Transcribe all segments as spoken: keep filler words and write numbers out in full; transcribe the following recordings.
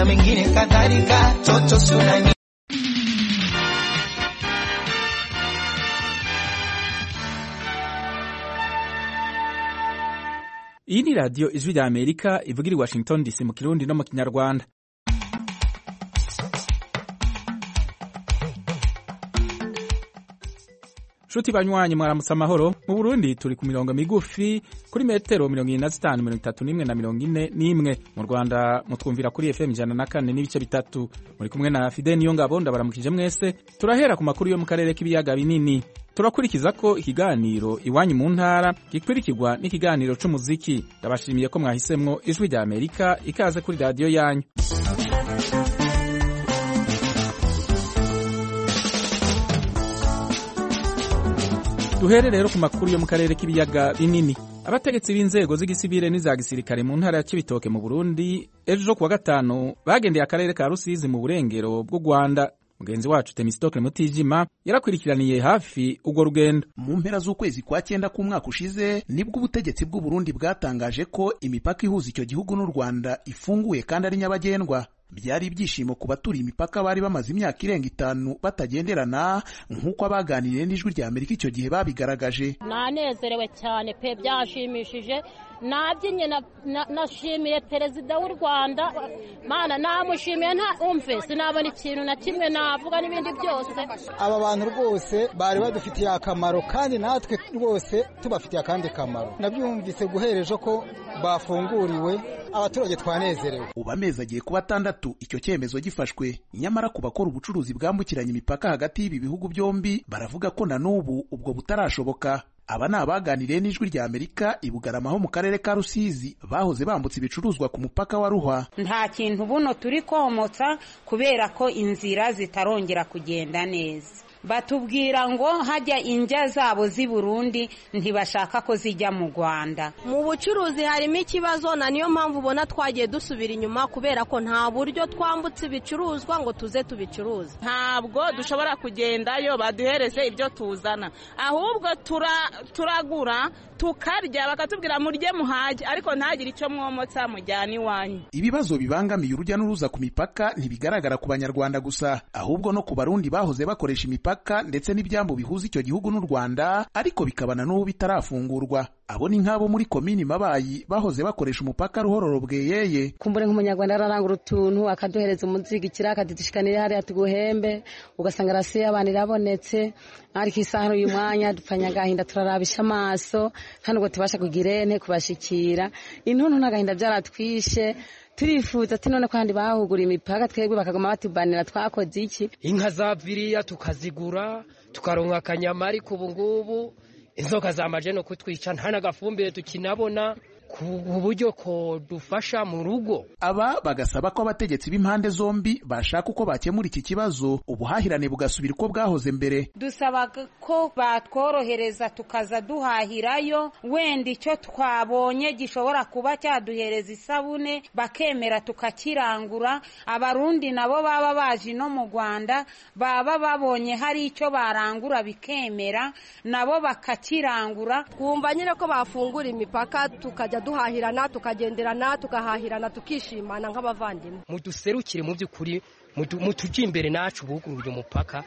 na mengine kadhalika. Toto sunani Iyi ni radio Ijwi rya Amerika ivugira i Washington D C mu Kirundi no mu Kinyarwanda. Shuti banywanyi mwaramutse amahoro. Mu Burundi turi ku mirongo migufi kuri metero mirongo ine na zitanu, mirongo itatu n'imwe na mirongo ine n'imwe. Mu Rwanda mutwumvira kuri F M ijana na kane n'ibice bitatu. Muri kumwe na Fidel Niyongabo ndabaramukije mwese. Turahera ku makuru yo mu karere k'ibiyaga binini. Turakurikiza ko ikiganiro iwanyu mu ntara gikwirikirwa n'ikiganiro c'umuziki. Ndabashimiye ko mwahisemwo Ijwi rya Amerika ikaze kuri radio yanyu. Duhere rero ku makuru yo mu karere k'ibiyaga binini. Abategetsi b'inzego z'igisivile n'iza gisirikare mu ntara ya Cibitoke mu Burundi ejo kuwa gatanu bagendeye akarere ka Rusizi mu burengero bw'u Rwanda. Mugenzi wacu Temistokle Mutijima yarakwirikiraniye hafi ugo rugendo. Mu mpera z'ukwezi kwa cyenda k'umwaka ushize nibwo ubutegetsi bw'u Burundi bwatangaje ko imipaka ihuza icyo gihugu n'u Rwanda ifunguye kandi ari nyabagendwa. Byari ibyishimo ku baturiye imipaka bari bamaze imyaka irenga itanu batagenderana, nk'uko abaganiriye n'Ijwi rya Amerika icyo gihe babigaragaje. Nanezerewe cyane pe, byashimishije. Nabyinye nashimiye perezida w'u Rwanda, mana namushimiye nta umve sinabona ikintu na kimwe navuga n'ibindi byose. Aba bantu rwose bari badufitiye akamaro kandi natwe rwose tubafitiye akandi kamaro. Nabyumvise guhereje ko bafunguriwe, abaturage twanezerewe. Uba amezi agiye kuba atandatu icyo cyemezo gifashwe, nyamara ku bakora ubucuruzi bwambukiranya imipaka hagati y'ibi bihugu byombi baravuga ko na n'ubu ubwo butarashoboka. Aba ni abaganiriye n'Ijwi rya Amerika i Bugarama ho mu karere ka Rusizi bahoze bambutse ibicuruzwa ku mupaka wa Ruhwa. Nta kintu buno turi komotsa kubera ko inzira zitarongera kugenda neza. Batubwira ngo hajya injya zabo z'i Burundi ntibashaka ko zijya mu Rwanda. Mu bucuruzi harimo ikibazo, na niyo mpamvu ubona twagiye dusubira inyuma kubera ko nta buryo twambutse ibicuruzwa ngo tuze tubicuruza. Ntabwo dushobora kugendayo baduhereze ibyo tuzana, ahubwo tura turagura tukarya bakatubwira murye muhaje, ariko ntagire icyo mwomotsa mujyana iwanyu. Ibibazo bibangamiye urujya n'uruza ku mipaka ntibigaragara ku Banyarwanda gusa, ahubwo no ku Barundi bahoze bakoresha imipaka ndetse n'ibyambo bihuza icyo gihugu n'u Rwanda, ariko bikabana n'ubu bitarafungurwa. Abo ni nk'abo muri komini Mabayi bahoze bakoresha umupaka Ruhororo Bweyeye. Kumbure nk'umunyarwanda ararangura utuntu akaduhereza umuziki kiraka didishikanire hariya tuguhembe, ugasanga rasiye abantu irabonetse, ariko isaha uyu mwanya dupfanya agahinda turarabisha amaso hano ngo tubasha kugirene kubashikira. Intuntu n'agahinda byaratwishe, turifuza ati none kandi bahugura imipaka twebwe bakagoma batubanira twakoze iki. Inka zaviriya tukazigura tukaronka akanyama, ariko ubu ngubu inzoka zamaje no kutwica nta nagafumbire tukinabona ku buryo ko dufasha mu rugo. Aba bagasaba ko abategetsi b'impande zombi bashaka uko bakemura iki kibazo, ubuhahirane bugasubira uko bwahoze mbere. Dusaba ko batworohereza tukaza duhahirayo, wenda icyo twabonye gishobora kuba cyaduhereza isabune bakemera tukakirangura. Abarundi nabo baba baje no mu Rwanda baba babonye hari icyo barangura bikemera nabo bakakirangura. Twumva nyine ko bafungura imipaka tukajya duhahirana tukagenderana tukahahirana tukishimana nk'abavandimwe. Muduserukire mu by'ukuri mutujye imbere nacu buguruje umupaka,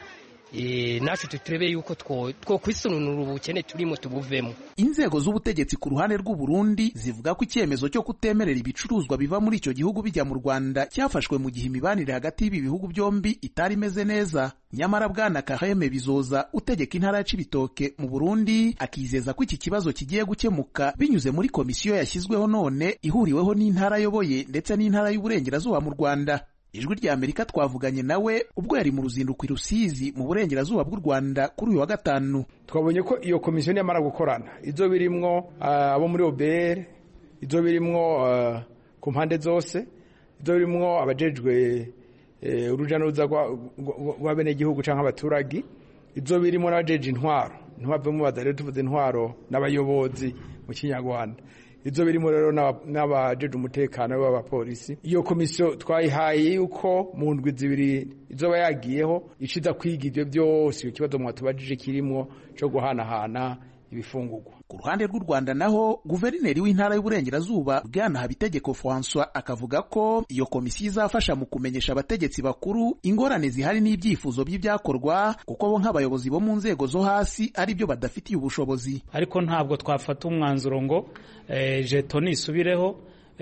e, nacu tuturebe yuko two two kwisununura ubukene turimo tubuvemo. Inzego z'ubutegetsi ku ruhande rw'u Burundi zivuga ko icyemezo cyo kutemerera ibicuruzwa biva muri icyo gihugu bijya mu Rwanda cyafashwe mu gihe imibanire hagati y'ibi bihugu byombi itari imeze neza. Nyamara Bwana Kaheme Bizoza utegeka intara ya Cibitoke mu Burundi akizeza ko iki kibazo kigiye gukemuka binyuze muri komisiyo yashyizweho none ihuriweho n'intara ayoboye ndetse n'intara y'uburengerazuba mu Rwanda. Ijwi rya Amerika twavuganye nawe ubwo yari mu ruzinduko i Rusizi mu burengerazuba bw'u Rwanda kuri uyu wa gatanu. Twabonye ko iyo komisiyo yamara gukorana, izo birimwo uh, abo muri O B R, izo birimwo uh, ku mpande zose, izo birimwo abajejwe uh, uruja n'uruza rwa bene gihugu canke abaturage, izo birimo n'abajeje intwaro, ntibave mu bazare tuvuze intwaro n'abayobozi mu Kinyarwanda. Izo birimo rero n'abajeje umutekano w'abapolisi. Iyo komisiyo twayihaye yuko mu ndwi zibiri izoba yagiyeho iciza kwiga ibyo byose ikibazo mwatubajije kirimo cyo guhanahana ibifungurwa. Ku ruhande rw'u Rwanda naho guverineri w'intara y'uburengerazuba Bwana Habitegeko François akavuga ko iyo komisiyo izafasha mu kumenyesha abategetsi bakuru ingorane zihari n'ibyifuzo by'ibyakorwa kuko bo nk'abayobozi bo mu nzego zo hasi ari byo badafitiye ubushobozi. Ariko ntabwo twafata umwanzuro ngo eh, jeto nisubireho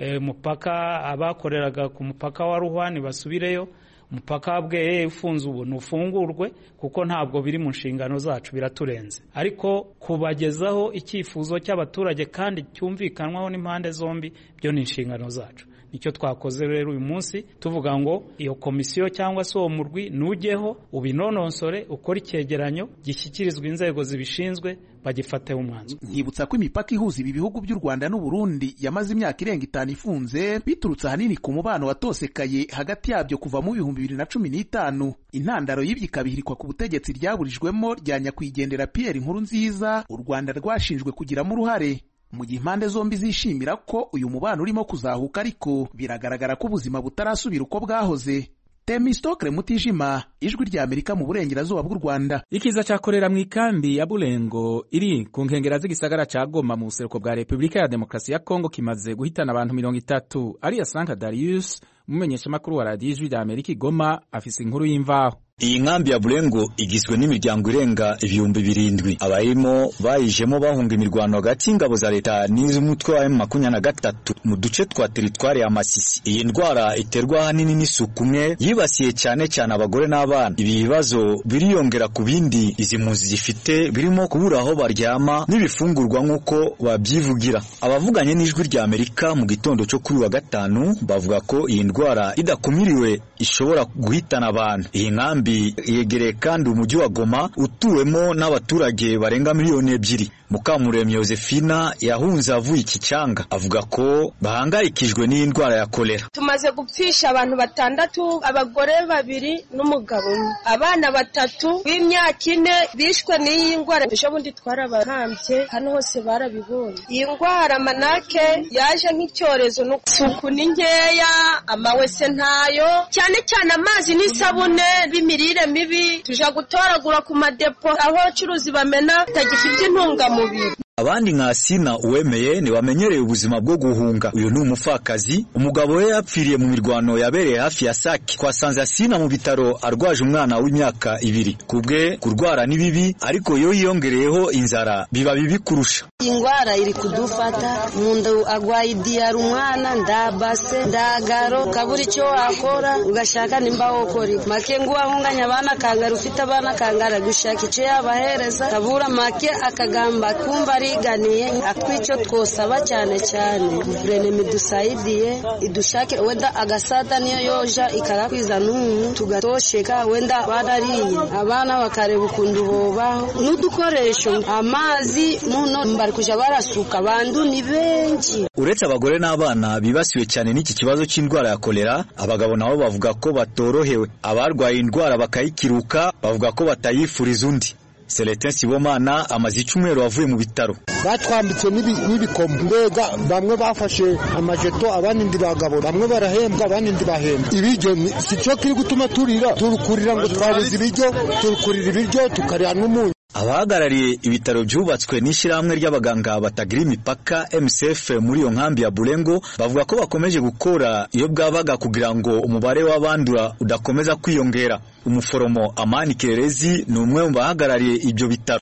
umupaka eh, abakoreraga ku mupaka wa Ruhwani basubireyo, umupaka wabweye ufunze ubu nufungurwe kuko ntabwo biri mu nshingano zacu, biraturenze. Ariko kubagezaho icyifuzo cy'abaturage kandi cyumvikanwaho n'impande zombi byo ni inshingano zacu. Nicyo twakoze rero uyu munsi tuvuga ngo iyo komisiyo cyangwa se uwo murwi nujyeho ubinononsore ukora icyegeranyo gishyikirizwa inzego zibishinzwe bagifateho umwanzuro. Nkibutsa ko imipaka ihuza ibi bihugu by'u Rwanda n'u Burundi yamaze imyaka irenga itanu ifunze biturutse ahanini ku mubano watosekaye hagati yabyo kuva mu bihumbi bibiri na cumi n'itanu. Intandaro y'ibyo ikabihirikwa ku butegetsi ryaburijwemo rya nyakwigendera Pierre Nkurunziza u Rwanda rwashinjwe kugiramo uruhare. Mu gihe impande zombi zishimira ko uyu mubano urimo kuzahuka, ariko biragaragara ko ubuzima butarasubira uko bwahoze. Temistokle Mutijima, Ijwi rya Amerika mu burengerazuba bw'u Rwanda. Ikiza cyakorera mu ikambi ya Bulengo iri ku nkengera z'igisagara ca Goma mu buseruko bwa Repubulika ya Demokarasi ya Kongo kimaze guhitana abantu mirongo itatu. Ariya Sanka Darius, umumenyeshamakuru wa radiyo Ijwi rya Amerika i Goma, afise inkuru y'imvaho. Iyi nkambi ya Bulengo igizwe n'imiryango irenga ibihumbi birindwi. Abayimo bayijemo bahunga imirwano hagati y'ingabo za leta n'iz'umutwe wa M makumyabiri na gatatu mu duce twa teritwari ya Masisi. Iyi ndwara iterwa ahanini n'isuku umwe yibasiye cyane cyane abagore n'abana. Ibi bibazo biriyongera ku bindi izi mpunzi zifite, birimo kubura aho baryama n'ibifungurwa nk'uko babyivugira. Abavuganye n'Ijwi rya Amerika mu gitondo cyo kuri wa gatanu bavuga ko iyi ndwara idakumiriwe ishobora guhitana abantu. Iyi nkambi yegereye kandi umujyi wa Goma utuwemo n'abaturage barenga miliyoni ebyiri. Mukamuremyi Josephina yahunze avuye iki cyanga avuga ko bahangayikijwe n'iyi ndwara ya kolera. Tumaze gupfisha abantu batandatu, abagore babiri n'umugabo umwe, abana batatu b'imyaka ine bishwe n'iyi ndwara. Bisho bundi twarabahambye hano hose barabibonye. Iyi ndwara manake yaje nk'icyorezo, n'isuku ni nkeya, amawese ntayo, cyane cyane amazi n'isabune b'imirire mibi. Tuja gutoragura ku madepo aho abacuruzi bamena tagifite intungamubiri. Abandi nka Sina Uwemeye ni bamenyereye ubuzima bwo guhunga. Uyu ni umupfakazi, umugabo we yapfiriye mu mirwano yabereye hafi ya Sake. Twasanze Sina mu bitaro arwaje umwana w'imyaka ibiri. Kubwe kurwara ni bibi, ariko yo yiyongereyeho inzara biba bibi kurusha. Ingwara iri kudufata, mundu agwaye diyara umwana, ndabase ndagaro, kabura icyo wakora ugashaka nimba wokora make ngo wahunganya abana kangara, ufite abana kangara gushaka icyo yabahereza, kabura make akagamba kumva ariganiye. Atwico twosaba cyane cyane guverinoma idusaidiye, idushake wenda agasada niyo yoja ikarakwiza n'umuntu tugatosheka, wenda barariye abana bakareba ukundu bobaho n'udukoresho, amazi muno mbari kuja barasuka, bandu ni benshi. Uretse abagore n'abana bibasiwe cyane n'iki kibazo cy'indwara ya kolera, abagabo nabo bavuga ko batorohewe. Abarwaye indwara bakayikiruka bavuga ko batayifuriza undi. Celestin Sibomana amaze icyumweru avuye mu bitaro. Batwambitse n'ibikomo, mbega bamwe bafashe amajeto, abandi ndi bagabo, bamwe barahembwa abandi ndi bahembwa. Ibiryo si cyo kiri gutuma turira, turukurira ngo twabuze ibiryo, turukurira ibiryo tukarya n'umunyu. Abahagarariye ibitaro byubatswe n'ishyirahamwe ry'abaganga batagira imipaka M S F muri iyo nkambi ya Bulengo bavuga ko bakomeje gukora iyo bwabaga kugira ngo umubare w'abandura udakomeza kwiyongera. Umuforomo Amani Kerezi ni umwe mu bahagarariye ibyo bitaro.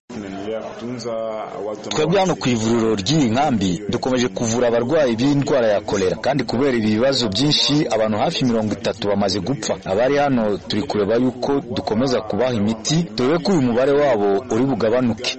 Twebwe hano ku ivuriro ry'iyi nkambi dukomeje kuvura abarwayi b'indwara ya kolera, kandi kubera ibi bibazo byinshi abantu hafi mirongo itatu bamaze gupfa. Abari hano turi kureba yuko dukomeza kubaha imiti dore ko uyu mubare wabo uri bugabanuke.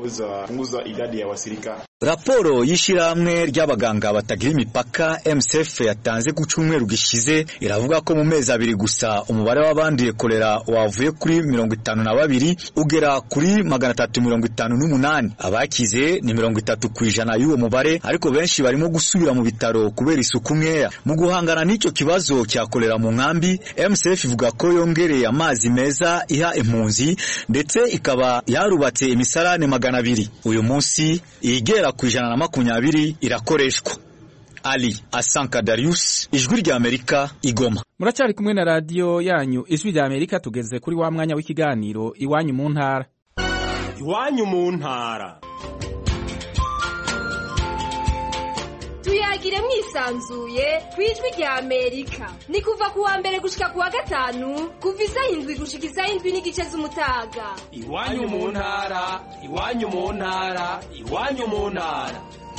Raporo y'ishyirahamwe ry'abaganga batagira imipaka M S F yatanze ku cyumweru gishize iravuga ko mu mezi abiri gusa umubare w'abanduye kolera wavuye kuri mirongo itanu na babiri ugera kuri magana atatu mirongo itanu n'umunani. Abakize ni mirongo itatu ku ijana y'uwo mubare, ariko benshi barimo gusubira mu bitaro kubera isuku nkeya. Mu guhangana n'icyo kibazo cya kolera mu nkambi, M S F ivuga ko yongereye amazi meza iha impunzi ndetse ikaba yarubatse imisarane magana abiri. Uyu munsi igera ku ijana na makumyabiri irakoreshwa. Ali Asanka Darius, Ijwi rya Amerika, Igoma. Muracyari kumwe na radio yanyu Ijwi rya Amerika, tugeze kuri wa mwanya w'ikiganiro Iwanyu mu ntara. Iwanyu mu ntara. tuyagire mwisanzuye kwijwi rya Amerika ni kuva kuwa mbere gushika kuwa gatanu kuva isaha indwi gushika isaha indwi n'igice z'umutaga. Iwanyu mu ntara, iwanyu mu ntara, iwanyu mu ntara.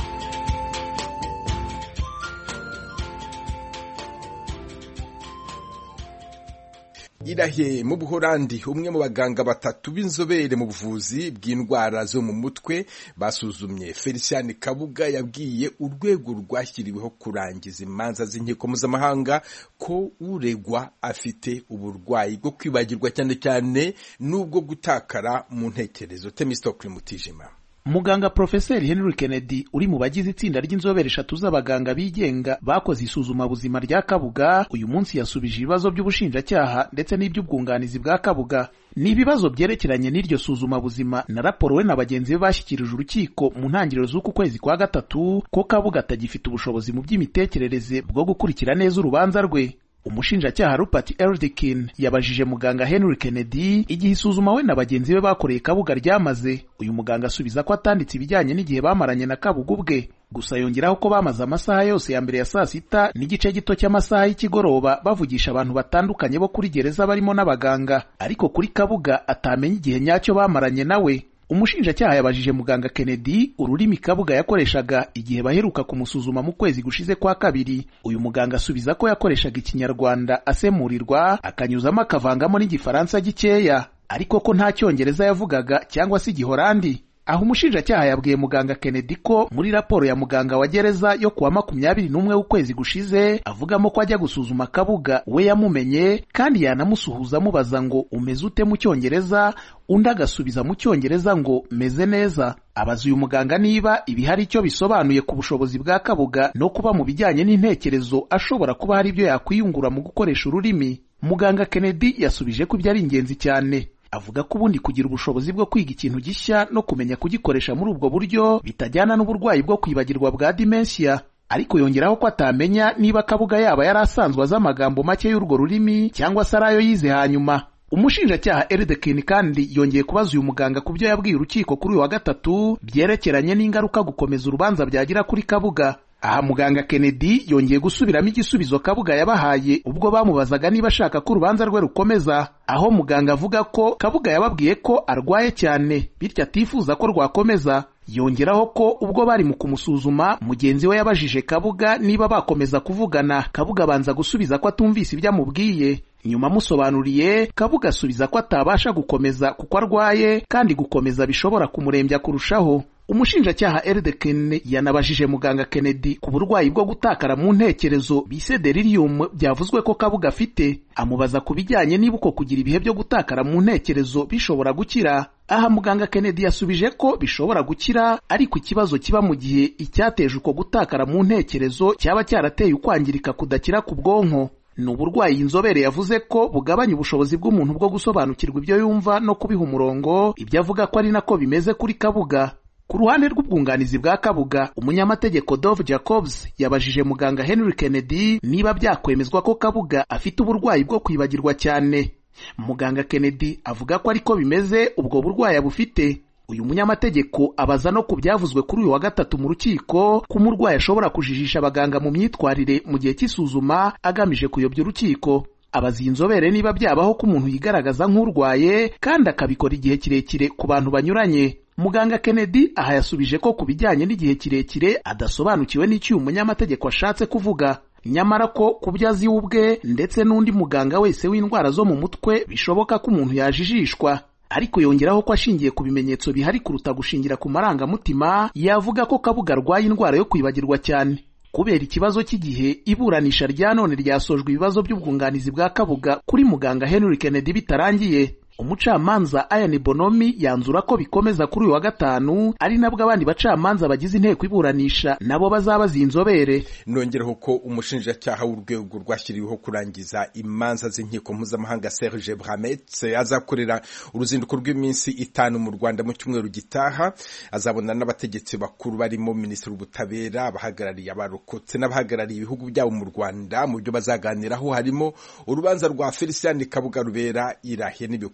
Irahe mu Buholandi umwe mu baganga batatu b'inzobere mu buvuzi bw'indwara zo mu mutwe basuzumye Felician Kabuga yabwiye urwego rwashyiriweho kurangiza imanza z'inkiko mpuzamahanga ko uregwa afite uburwayi bwo kwibagirwa cyane cyane n'ubwo gutakara mu ntekerezo. Temistokle Mutijima. Muganga Profeseri Henry Kennedy uri mu bagize itsinda ry'inzobere eshatu z'abaganga bigenga bakoze isuzuma buzima rya Kabuga uyu munsi yasubije ibibazo by'ubushinjacyaha ndetse n'iby'ubwunganizi bwa Kabuga. Ni ibibazo byerekeranye n'iryo suzuma buzima na raporo we na bagenzi be bashyikirije urukiko mu ntangiriro z'uku kwezi kwa gatatu ko Kabuga atagifite ubushobozi mu by'imitekerereze bwo gukurikira neza urubanza rwe. Umushinjacyaha Rupert Eldekin yabajije muganga Henry Kennedy igihe isuzuma we na bagenzi be bakoreye Kabuga ryamaze. Uyu muganga asubiza ko atanditse ibijyanye n'igihe bamaranye na Kabuga ubwe, gusa yongeraho ko bamaze amasaha yose ya mbere ya saa sita n'igice gito cy'amasaha y'ikigoroba bavugisha abantu batandukanye bo kuri gereza barimo n'abaganga, ariko kuri Kabuga atamenya igihe nyacyo bamaranye nawe. Umushinjacyaha yabajije muganga Kennedy ururimi Kabuga yakoreshaga igihe baheruka kumusuzuma mu kwezi gushize kwa kabiri. Uyu muganga asubiza ko yakoreshaga ikinyarwanda asemurirwa akanyuzamo akavangamo n'igifaransa gikeya, ariko ko nta cyongereza yavugaga cyangwa se igihorandi. Aho umushinjacyaha yabwiye muganga Kennedy ko muri raporo ya muganga wa gereza yo kuwa makumyabiri n'umwe w'ukwezi gushize avugamo ko ajya gusuzuma Kabuga we yamumenye kandi yanamusuhuza amubaza ngo umeze ute mu cyongereza, undi agasubiza mu cyongereza ngo meze neza. Abaza uyu muganga niba ibi hari icyo bisobanuye ku bushobozi bwa Kabuga no kuba mu bijyanye n'intekerezo ashobora kuba hari ibyo yakwiyungura mu gukoresha ururimi. Muganga Kennedy yasubije ko ibyo ari ingenzi cyane. Avuga ko ubundi kugira ubushobozi bwo kwiga ikintu gishya no kumenya kugikoresha muri ubwo buryo bitajyana n'uburwayi bwo kwibagirwa bwa dementia, ariko yongeraho ko atamenya niba Kabuga yaba yari asanzwe azi amagambo make y'urwo rurimi cyangwa se arayo yize hanyuma. Umushinjacyaha Eldekin kandi yongeye kubaza uyu muganga ku byo yabwiye urukiko kuri uyu wa gatatu byerekeranye n'ingaruka gukomeza urubanza byagira kuri Kabuga. Aha muganga Kennedy yongeye gusubiramo igisubizo Kabuga yabahaye ubwo bamubazaga niba ashaka ko urubanza rwe rukomeza, aho muganga avuga ko Kabuga yababwiye ko arwaye cyane bityo atifuza ko rwakomeza. Yongeraho ko ubwo bari mu kumusuzuma mugenzi we yabajije Kabuga niba bakomeza kuvugana, Kabuga banza gusubiza ko atumvise ibyo amubwiye. Nyuma musobanuriye Kabuga asubiza ko atabasha gukomeza kuko arwaye kandi gukomeza bishobora kumurembya kurushaho. Umushinjacyaha Eldekin yanabajije muganga Kennedy ku burwayi bwo gutakara mu ntekerezo bise delirium byavuzwe ko Kabuga afite, amubaza ku bijyanye niba uko kugira ibihe byo gutakara mu ntekerezo bishobora gukira. Aha muganga Kennedy yasubije ko bishobora gukira, ariko ikibazo kiba mu gihe icyateje uko gutakara mu ntekerezo cyaba cyarateye ukwangirika kudakira ku bwonko. Ni uburwayi inzobere yavuze ko bugabanya ubushobozi bw'umuntu bwo gusobanukirwa ibyo yumva no kubiha umurongo, ibyo avuga ko ari nako bimeze kuri Kabuga. Ku ruhande rw'ubwunganizi bwa Kabuga, umunyamategeko Dove Jacobs yabajije muganga Henry Kennedy niba byakwemezwa ko Kabuga afite uburwayi bwo kwibagirwa cyane. Muganga Kennedy avuga ko ariko bimeze, ubwo burwayi bufite. Uyu munyamategeko abaza no ku byavuzwe kuri uyu wa gatatu mu rukiko ko umurwayi ashobora kujijisha abaganga mu myitwarire mu gihe cy'isuzuma agamije kuyobya urukiko. Abazi inzobere niba byabaho ko umuntu yigaragaza nk'urwaye kandi akabikora igihe kirekire ku bantu banyuranye. Muganga Kennedy aha yasubije ko ku bijyanye n'igihe kirekire adasobanukiwe n'icyo uyu munyamategeko ashatse kuvuga, nyamara ko ku byo azi ubwe ndetse n'undi muganga wese w'indwara zo mu mutwe bishoboka ko umuntu yajijishwa. Ariko yongeraho ko ashingiye ku bimenyetso bihari kuruta gushingira ku marangamutima, yavuga ko Kabuga arwaye indwara yo kwibagirwa cyane. Kubera ikibazo cy'igihe, iburanisha rya none ryasojwe ibibazo by'ubwunganizi bwa Kabuga kuri muganga Henry Kennedy bitarangiye. Umucamanza Ian Bonomi yanzura ko bikomeza kuri uyu wa gatanu, ari nabwo abandi bacamanza bagize inteko iburanisha nabo bazabaza inzobere. Nongereho ko umushinjacyaha w'urwego rwashyiriweho kurangiza imanza z'inkiko mpuzamahanga Serge Brametz azakorera uruzinduko rw'iminsi itanu mu Rwanda mu cyumweru gitaha. Azabona n'abategetsi bakuru barimo Minisitiri w'Ubutabera, abahagarariye abarokotse n'abahagarariye ibihugu byabo mu Rwanda. Mu byo bazaganiraho harimo urubanza rwa Felician Kabuga rubera Irahe n'ibiko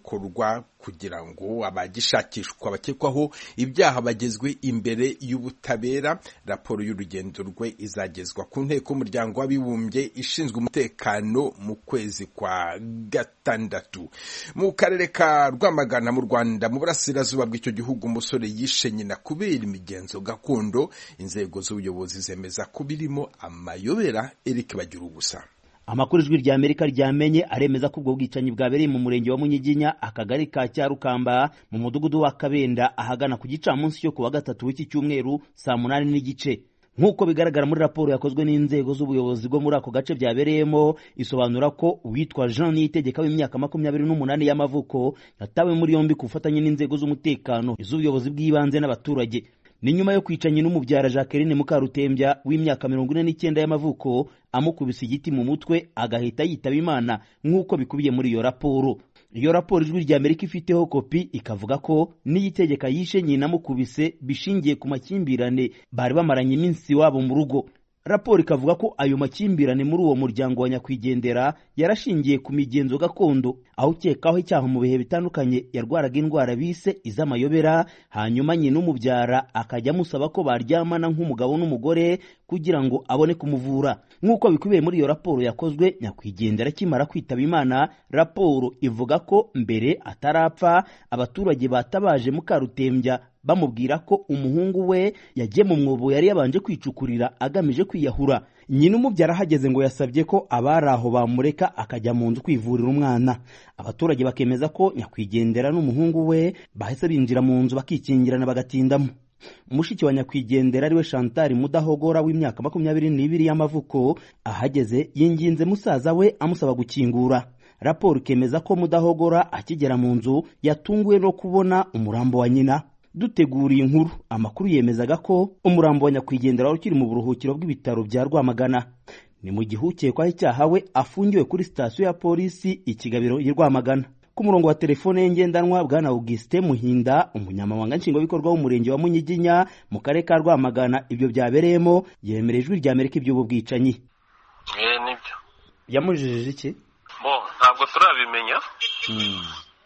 cyakorwa kugira ngo abagishakishwa bakekwaho ibyaha bagezwe imbere y'ubutabera. Raporo y'urugendo rwe izagezwa ku nteko y'umuryango w'abibumbye ishinzwe umutekano mu kwezi kwa gatandatu. Mu karere ka Rwamagana mu Rwanda mu burasirazuba bw'icyo gihugu umusore yishe nyina kubera imigenzo gakondo. Inzego z'ubuyobozi zemeza ko birimo amayobera. Eric Bagirugusa. Amakuru ijwi rya Amerika ryamenye aremeza ko ubwo bwicanyi bwabereye mu murenge wa Munyiginya akagari ka Cyarukamba mu mudugudu wa Kabenda ahagana ku gicamunsi cyo kuwa gatatu w'iki cyumweru saa munani n'igice. Nk'uko bigaragara muri raporo yakozwe n'inzego z'ubuyobozi bwo muri ako gace byabereyemo, isobanura ko uwitwa Jean Niyitegeka w'imyaka makumyabiri n'umunani y'amavuko yatawe muri yombi ku bufatanye n'inzego z'umutekano, iz'ubuyobozi bw'ibanze n'abaturage. Ni nyuma yo kwicanya n'umubyara Jacqueline Mukarutembya w'imyaka mirongo ine n'icyenda y'amavuko amukubise igiti mu mutwe agahita yitaba Imana nk'uko bikubiye muri iyo raporo. Iyo raporo ijwi rya Amerika ifiteho kopi ikavuga ko Niyitegeka yishe nyina amukubise bishingiye ku makimbirane bari bamaranye iminsi wabo mu rugo. Raporo ikavuga ko ayo makimbirane muri uwo muryango wa nyakwigendera yarashingiye ku migenzo gakondo, aho ukekaho icyaha mu bihe bitandukanye yarwaraga indwara bise iz'amayobera, hanyuma nyina umubyara akajya amusaba ko baryamana nk'umugabo n'umugore kugira ngo abone kumuvura. Nk'uko bikubiye muri iyo raporo yakozwe nyakwigendera kimara kwitaba Imana, raporo ivuga ko mbere atarapfa abaturage batabaje Mukarutembya bamubwira ko umuhungu we yagiye mu mwobo yari yabanje kwicukurira agamije kwiyahura. Nyina umubyara hageze ngo yasabye ko abari aho bamureka akajya mu nzu kwivurira umwana. Abaturage bakemeza ko nyakwigendera n'umuhungu we bahise binjira mu nzu bakikingirana bagatindamo. Umushiki wa nyakwigendera ariwe Chantal Mudahogora w'imyaka makumyabiri n'ibiri y'amavuko ahageze yinginze musaza we amusaba gukingura. Raporo ikemeza ko Mudahogora akigera mu nzu yatunguwe no kubona umurambo wa nyina. Duteguriye inkuru, amakuru yemezaga ko umurambo wa nyakwigendera wari ukiri mu buruhukiro bw'ibitaro bya Rwamagana. Ni mu gihe ukekwaho icyaha we afungiwe kuri sitasiyo ya polisi Ikigabiro i Rwamagana. Ku murongo wa telefone ngendanwa bwana Augustin Muhinda, umunyamabanga nshingwabikorwa w'umurenge wa Munyiginya mu karere ka Rwamagana ibyo byabereyemo, yemereje ijwi rya Amerika iby'ubu bwicanyi. Eh nibyo. Yamujijije iki? Bo ntabwo turabimenya. Mm.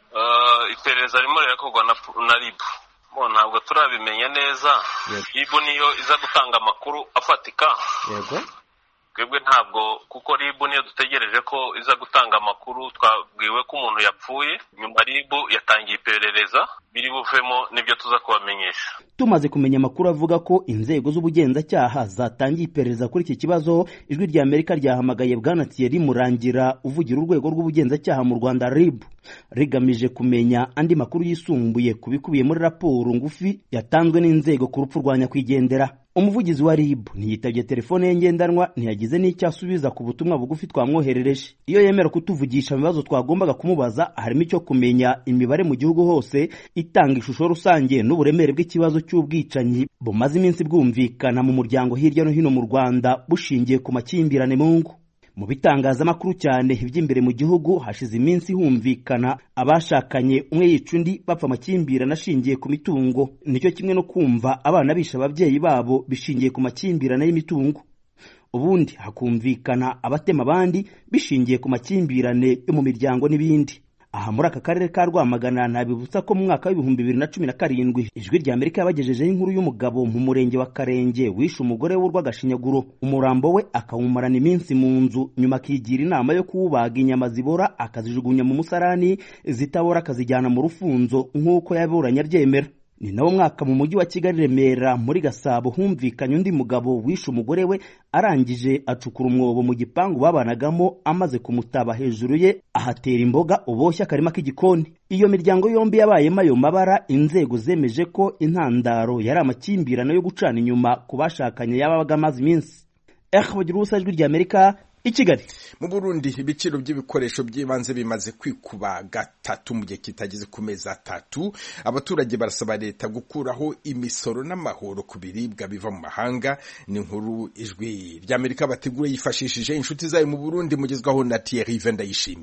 Uh, iperereza rimwe rirakorwa na, na R I B. Bo ntabwo turabimenya neza. R I B niyo iza gutanga amakuru afatika. Yego. Twebwe ntabwo kuko R I B niyo dutegereje ko iza gutanga amakuru, twabwiwe ko umuntu yapfuye, nyuma R I B yatangiye iperereza biri buvemo nibyo tuza kubamenyesha. Tumaze kumenya amakuru avuga ko inzego z'ubugenzacyaha zatangiye iperereza kuri iki kibazo, ijwi rya Amerika ryahamagaye bwana Thierry Murangira uvugira urwego rw'ubugenzacyaha mu Rwanda R I B, rigamije kumenya andi makuru yisumbuye kubikubiye muri raporo ngufi yatanzwe n'inzego ku rupfu rwa nyakwigendera. Umuvugizi wa R I B ntiyitabye telefone ye ngendanwa, ntiyagize n'icyo asubiza ku butumwa bugufi twamwoherereje. Iyo yemera kutuvugisha ibibazo twagombaga kumubaza harimo icyo kumenya imibare mu gihugu hose itanga ishusho rusange n'uburemere bw'ikibazo cy'ubwicanyi bumaze iminsi bwumvikana mu muryango hirya no hino mu Rwanda bushingiye ku makimbirane mu ngo. Mu bitangazamakuru cyane iby'imbere mu gihugu hashize iminsi humvikana abashakanye umwe yica undi bapfa amakimbirane ashingiye ku mitungo, nicyo kimwe no kumva abana bisha ababyeyi babo bishingiye ku makimbirane y'imitungo. Ubundi hakumvikana abatema abandi bishingiye ku makimbirane yo mu miryango n'ibindi. Aha muri aka karere ka Rwamagana nabibutsa ko mu mwaka w'ibihumbi bibiri na cumi na karindwi ijwi rya Amerika yabagejejeho inkuru y'umugabo mu murenge wa Karenge wishe umugore w'urwagashinyaguro, umurambo we akawumarana iminsi mu nzu, nyuma akigira inama yo kuwubaga inyama zibora akazijugunya mu musarani, zitabora akazijyana mu rufunzo nk'uko yaburanye abyemera. Ni nawo mwaka mu mujyi wa Kigali Remera muri Gasabo humvikanye undi mugabo wishe umugore we arangije acukura umwobo mu gipangu babanagamo, amaze kumutaba hejuru ye ahatera imboga uboshya akarima k'igikoni. Iyo miryango yombi yabayemo ayo mabara, inzego zemeje ko intandaro yari amakimbirane yo gucana inyuma ku bashakanye yababaga amaze iminsi. Eh bagira ubusajwi rya Amerika i Kigali. Mu Burundi ibiciro by'ibikoresho by'ibanze bimaze kwikuba gatatu mu gihe kitageze ku mezi atatu. Abaturage barasaba leta gukuraho imisoro n'amahoro ku biribwa biva mu mahanga. Ni inkuru ijwi ry'Amerika bategura yifashishije inshuti zayo mu Burundi, mugezwaho na Thierry Vendayishimiye.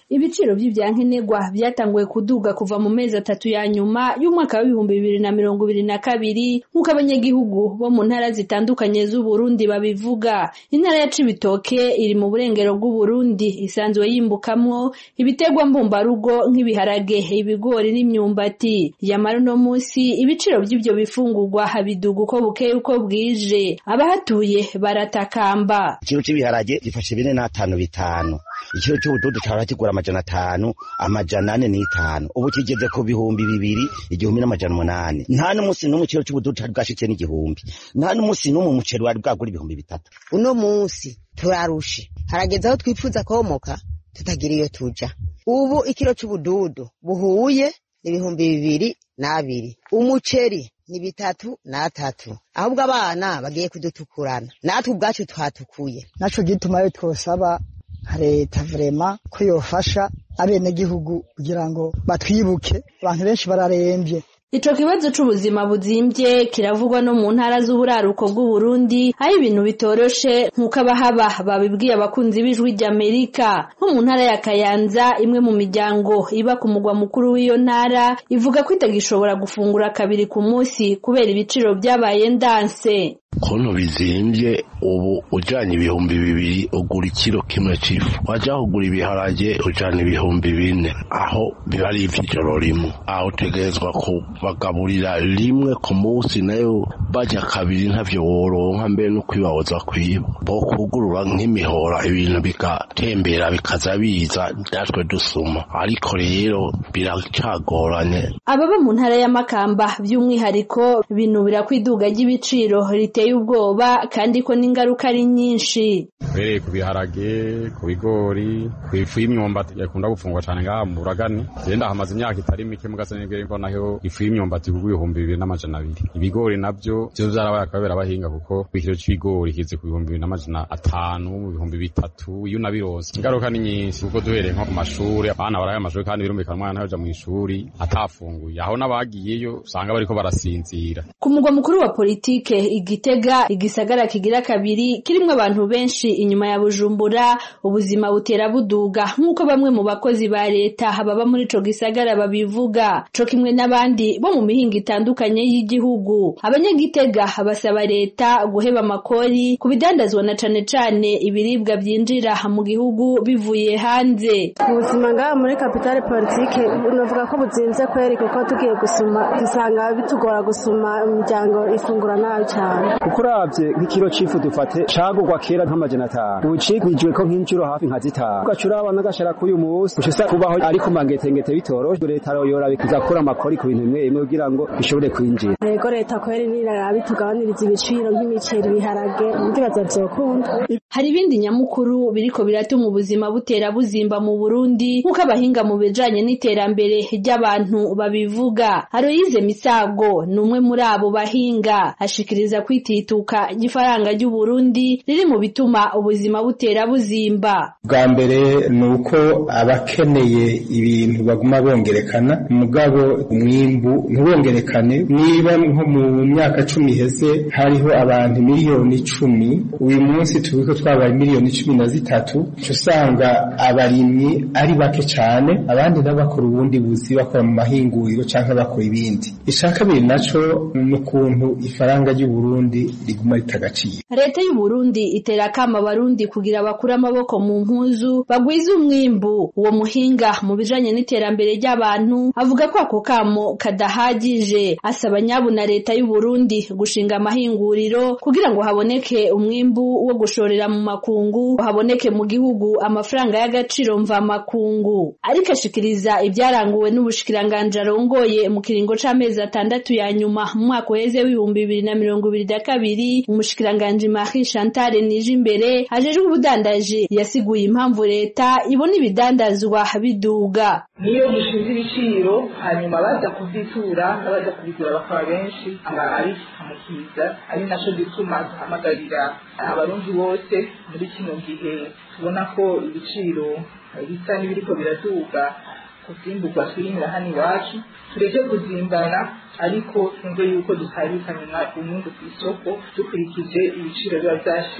ibiciro vy'ivyankenerwa vyatanguye kuduga kuva mu mezi atatu ya nyuma y'umwaka w'ibihumbi bibiri na mirongo ibiri na kabiri nk'uko abanyagihugu bo mu ntara zitandukanye z'Uburundi babivuga. Intara ya Cibitoke iri mu burengero bw'Uburundi isanzwe yimbukamwo ibitegwa mbumbarugo nk'ibiharage, ibigori n'imyumbati. Yamara no musi ibiciro by'ivyo bifungurwa habiduga uko bukeye uko bwije, abahatuye baratakamba. Ikiro cy'ibiharage gifashe bine n'atanu bitanu, ikiro cy'ubududu cyara kigura amajana atanu, amajana ane n'itanu, ubu kigeze ku bihumbi bibiri, igihumbi n'amajana umunani. Nta n'umunsi n'umwe ikiro cy'ubududu cyari bwashitse n'igihumbi, nta n'umunsi n'umwe umuceri wari bwagura ibihumbi bitatu. Uno munsi turarushe, harageze aho twifuza komoka tutagira iyo tuja. Ubu ikiro cy'ubududu buhuye ibihumbi bibiri n'abiri, umuceri ni bitatu n'atatu, ahubwo abana bagiye kudutukurana, natwe ubwacu twatukuye. Naco gituma yo twosaba leta vrema ko yofasha abenegihugu kugira ngo batwibuke, abantu benshi bararembye. Ico kibazo c'ubuzima buzimvye kiravugwa no mu ntara z'uburaruko bw'Uburundi, aho ibintu bitoroshe nk'uko abahaba babibwiye abakunzi b'ijwi ry'Amerika. Nko mu ntara ya Kayanza, imwe mu miryango iba ku mugwa mukuru w'iyo ntara ivuga ko itagishobora gufungura kabiri ku munsi kubera ibiciro byabaye ndanse. Kono bizimvye ubu ujanye ibihumbi bibiri ugura ikiro kimwe c'ifu, waja kugura ibiharage ujana ibihumbi bine, aho biba ari ivy'ijoro rimwe, aho utegerezwa kubagaburira rimwe ku munsi, nayo baja kabiri ntavyo woronka, mbere no kwibahoza kwiba bo kugurura nk'imihora ibintu bigatembera bikaza biza natwe dusuma, ariko rero biracagoranye. Ababa mu ntara ya Makamba by'umwihariko binubira kwiduga ry'ibiciro riteye ubwoba kandi ko n'ingaruka ari nyinshi. Bereye ku biharage, ku bigori, ku ifu y'imyumbati yakunda gufungwa cyane ngaha mu Buragani. Genda hamaze imyaka itari mike mugasa n'ibyo mbona naho ifu y'imyumbati ku bihumbi bibiri n'amajana abiri. Ibigori navyo byo byarabaye akabera abahinga kuko ikiro c'ibigori kize ku bihumbi bibiri n'amajana atanu, mu bihumbi bitatu, iyo nabiroze. Ingaruka ni nyinshi kuko duhereye nko ku mashuri, abana baraye amashuri kandi birumvikana umwana yaja mu ishuri atafunguye. Aho nabagiyeyo usanga bariko barasinzira. Ku mugwa mukuru wa politike Igitega, igisagara kigira kabiri kirimwe abantu benshi inyuma ya Bujumbura, ubuzima butera buduga nk'uko bamwe mu bakozi ba leta baba muri ico gisagara babivuga, co kimwe n'abandi bo mu mihinga itandukanye y'igihugu. Abanyagitega basaba leta guheba amakori ku bidandazwa na cane cane ibiribwa byinjira mu gihugu bivuye hanze. Ubuzima ngaha muri kapitale politike unavuga ko buzinze kweri, kuko tugiye gusuma dusanga bitugora gusuma, imiryango ifungura nabi cyane. Ukuravye nk'ikiro c'ifu dufate cagurwa kera nk'amajana atanu, ubu cigwijwe ko nk'inshuro hafi nka zitanu. Ugacura abana gashara k'uyu munsi ushisa kubaho ariko mangetengete bitoroshe. Leta yora bikizakura amakori ku bintu bimwe bimwe kugira ngo bishobore kwinjira. Yego leta kweri nirara tugabaniriza ibiciro nk'imiceri, ibiharage, ndibaza vyokunda. Hari ibindi nyamukuru biriko biratuma ubuzima butera buzimba mu Burundi nk'uko abahinga mu bijanye n'iterambere ry'abantu babivuga. Aloyize Misago ni umwe muri abo bahinga, ashikiriza kwitituka ifaranga ry'u Burundi riri mu bituma ubuzima butera buzimba. Bwa mbere nuko abakeneye ibintu baguma bongerekana, mugabo umwimbu ntubongerekane. Niba nko mu myaka cumi heze hariho abantu miliyoni icumi, uyu munsi tubiko twabaye miliyoni cumi na zitatu, usanga abarimyi ari bake cyane, abandi n'abakora ubundi buzi bakora mu mahinguriro canke bakora ibindi. Ishaka biri naco n'ukuntu ifaranga ry'u Burundi riguma ritagaciro. Leta y'u Burundi itera kama abarundi kugira bakura amaboko mu mpuzu bagwiza umwimbu. Uwo muhinga mu bijanye n'iterambere ry'abantu avuga ko ako kamo kadahagije, asaba nyabu na leta y'u Burundi gushinga amahinguriro kugira ngo haboneke umwimbu wo gushorera mu makungu, haboneke mu gihugu amafaranga y'agaciro mva makungu. Ariko ashikiriza ibyaranguwe n'ubushikiranganje arongoye mu kiringo c'amezi atandatu ya nyuma mu mwaka weze w'ibihumbi bibiri na mirongo ibiri na kabiri. Umushikiranganje Marie Chantal Nijimbere ajejwe ubudandaji yasiguye impamvu leta ibona ibidandazwa biduga. Niyo gishinze ibiciro hanyuma baza kuzitura baza kubigura bakaba benshi, ari amukiza, ari naco gituma hamagarira abarundi bose muri kino gihe tubona ko ibiciro bisa n'ibiriko biraduga kuzimbugwa twirimira hano iwacu, tureke kuzimbana, ariko twumve yuko dutahikanye umwungu ku isoko dukurikije ibiciro biba vyashinze.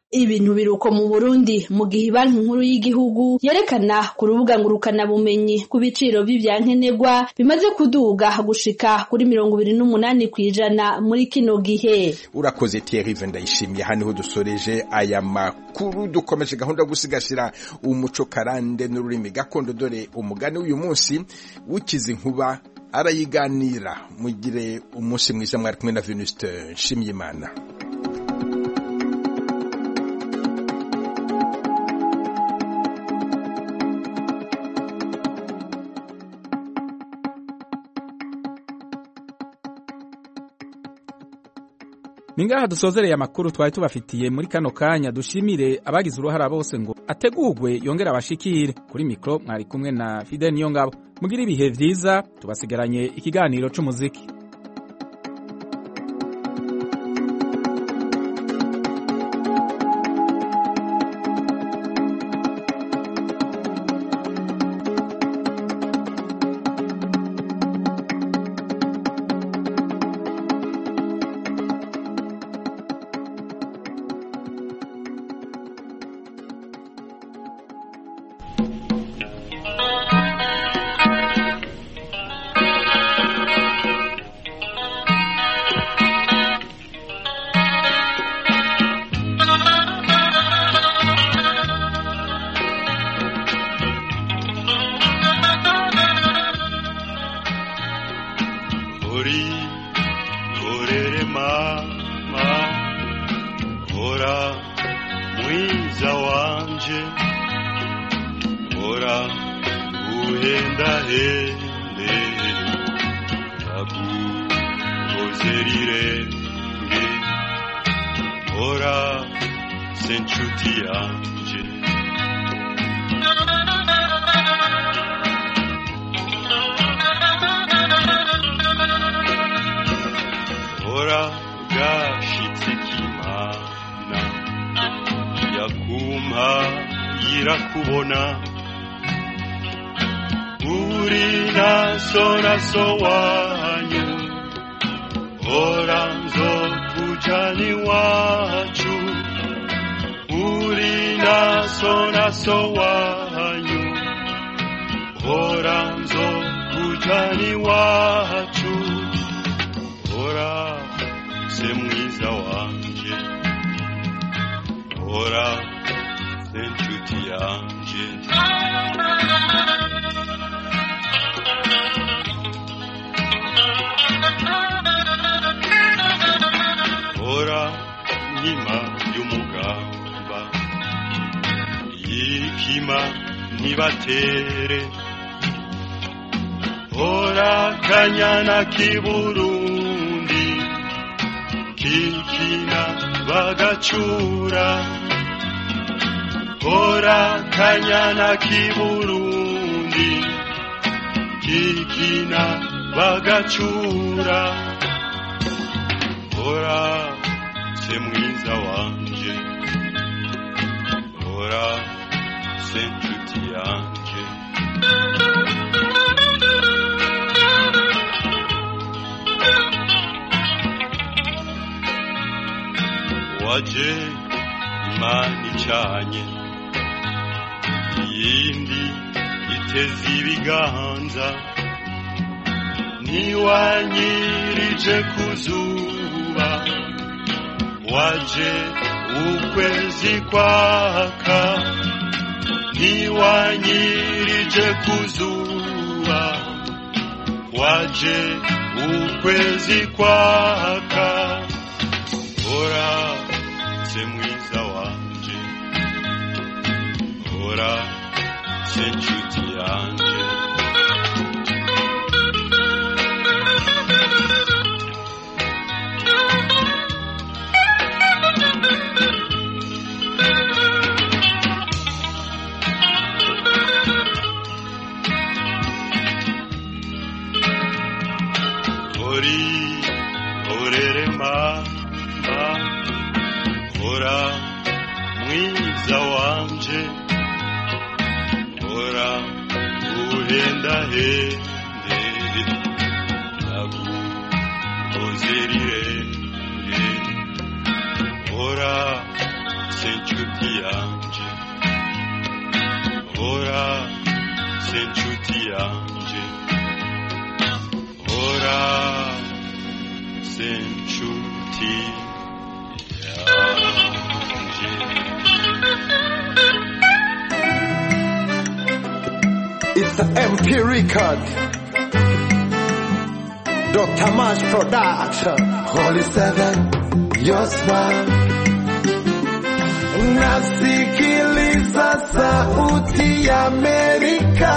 Ibintu biruko mu Burundi mu gihe banki nkuru y'igihugu yerekana ku rubuga ngurukana bumenyi ku biciro by'ivyankenerwa bimaze kuduga gushika kuri mirongo ibiri n'umunani kwijana muri kino gihe. Urakoze Thierry Vendayishimiye. Haniho dusoreje aya makuru, dukomeje gahunda gusigashira umuco karande n'ururimi gakondo. Dore umugani uyu munsi ukize inkuba arayiganira. Mugire umunsi mwiza, mwari kumwe na Venuste Nshimiyimana. Ningaha dusozereye amakuru twari tubafitiye muri kano kanya. Dushimire abagize uruhara bose ngo ategurwe yongera abashikire. Kuri mikro mwari kumwe na Fidel Niyongabo. Mugira ibihe vyiza, tubasigaranye ikiganiro c'umuziki. Nibatere ora kanyana kiburundi kikina bagacura ora kanyana kiburundi kikina bagacura ora se mwiza wanje ora senchuti yanje waje imani cyanye yindi iteze ibiganza niwanyirije kuzuba waje ukwezi kwaka niwanyirije kuzuba waje ukwezi kwaka ora se mwiza wanje ora se nshuti yanje mwiza wanje ora uhenda hende nagukozerire ora senshuti yanje ora senshuti yanje ora senshuti yanje. It's an M P record. Doctor Mash Production. Holy Seven, your smile. Nasikiliza sauti ya Amerika.